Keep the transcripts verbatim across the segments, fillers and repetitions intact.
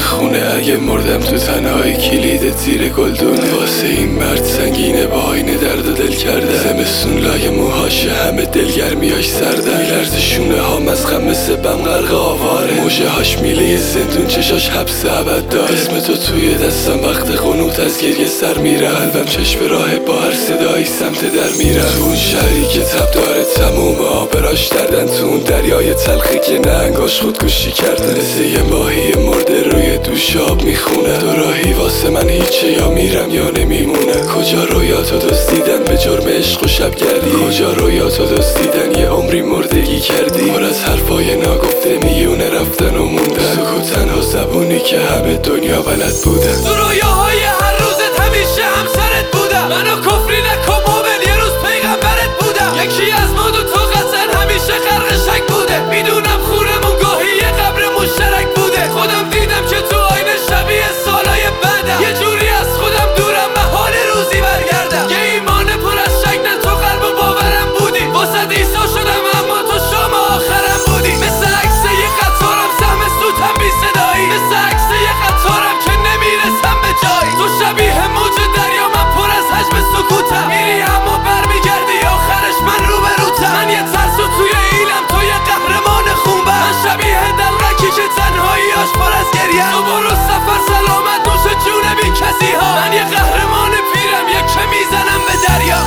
خونه اگه مردم تو تنهایی کلید زیر گلدونه. واسه این مرد سنگینه با آینه درد و دل کرده. زمستون لای موهاشه همه دلگرمیاش سرده. میلرزه شونه ها مزخم مثل بم غرق آواره. موجه هاش میله زندون چشاش حبس ابد داره. اسم تو توی دستم وقت قنوت از گریه سر میره. قلبم چشم راه با هر صدایی سمت در میره. تو اون شهری که تب داره تموم آبراش دردن. تو اون دریای تلخی که نهنگاش خودکشی کرده. مثل یه ماهی مرده روی دوش آب میخونه. دو راهی واسه من هیچه، یا میرم یا نمیمونه. کجا رویاتو دزدیدن به جرم عشق و شبگردی. کجا رویاتو دزدیدن یه عمری مردگی کردی. پر از حرفای ناگفته میونه رفتن و موندن. سکوت تنها زبونی که همه دنیا بلد بودن. تو رویاهای هر روزت همیشه همسرت بودم. منو کفری نکن مومن یه روز پیغمبرت بودم. یکی از ما دو تا قطن همیشه غرق شک بوده. میدونم خونمون گاهی یه قبر مشترک بوده. خودم دیدم که تو آینه شبیه سالای بعدم. یه جوری از خودم دورم محال روزی برگردم. یه ایمان پر از شک نه تو قلب و باورم بودی. واسه ایسا شدم اما تو شام آخرم بودی. مثل عکس یه قطارم سهم سوتم بی صدایی. مثل عکس یه قطارم که نمیرسم به جایی. تو شبیه موج دریا من پر از حجم سکوتم. میری اما برمیگردی آخرش من روبروتم. من یه ترسو توی ایلم تو یه قهرمان خونبر. من شبیه دلغکی که تنهاییاش پر از گریه. تو برو سفر سلامت نوش جون بی کسی ها. من یه قهرمان پیرم یه که میزنم به دریا.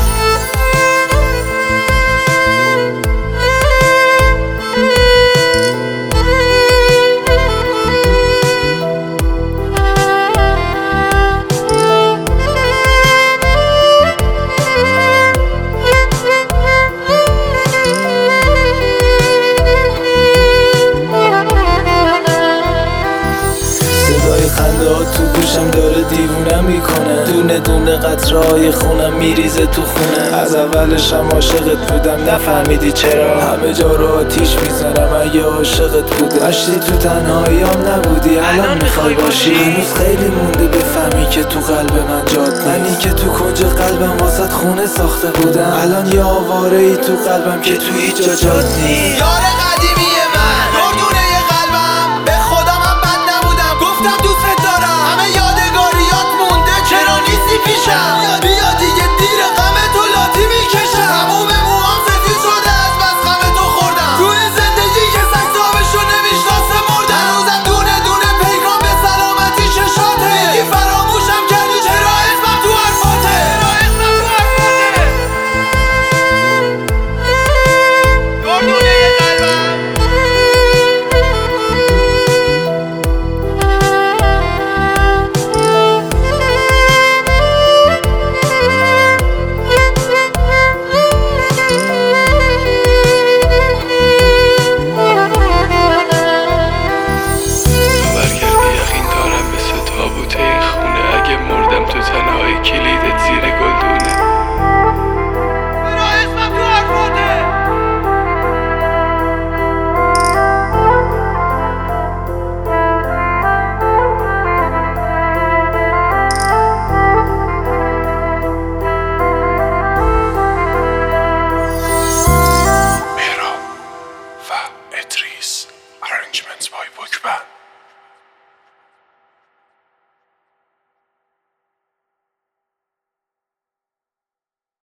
تو گوشم داره دیوونم میکنه. دونه دونه قطرهای خونم میریزه تو خونه. از اولش هم عاشقت بودم نفهمیدی چرا. همه جا رو آتیش میزنم اگه عاشقت بودم. اشتی تو تنهاییام نبودی الان میخوای باشی. هنوز خیلی مونده بفهمی که تو قلب من جات نیست. منی که تو کنج قلبم واسط خونه ساخته بودم. الان یه آواره ای تو قلبم که تو هیچ جا جات نیست. یار قدیمی من دردونه قلبم به خدا من بد نبودم. گفتم دوست دارم همه یادگاریات مونده چرا نیستی پیشم. بیا دیگه دیر غم تو لاتی میکشم. تموم موهام سفید شده از بس غم تو خوردم. تو این زندگی که سگ صاحبشو نمیشناسه مردم. هنوزم دونه دونه پیغام به سلامتی چشاته. میگی فراموشم کردی چرا اسمم تو حرفاته. چرا اسمم تو حرفاته. دردونه قلبم تو تنهایی کلید